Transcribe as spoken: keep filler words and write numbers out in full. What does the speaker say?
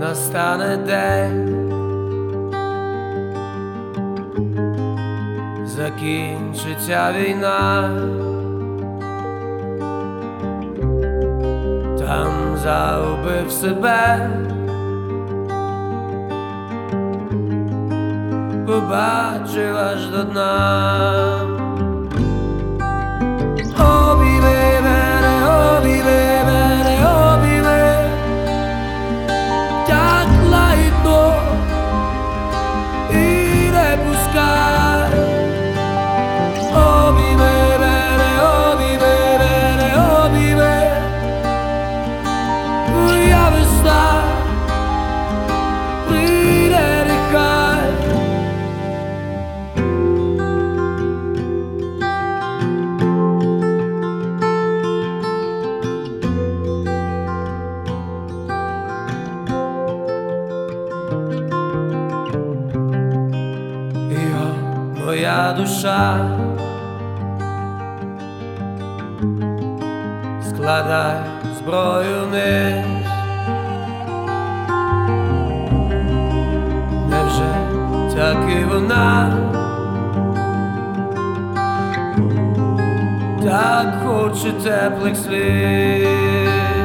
настане день, закінчиться війна, там загубив себе, побачив аж до дна. Обійми мене, обійми мене, обійми, так лагідно і не пускай. Обійми мене, обійми мене, обійми, моя весна прийде, нехай. Моя душа, складай зброю вниз. Невже так і вона так хоче теплих слів?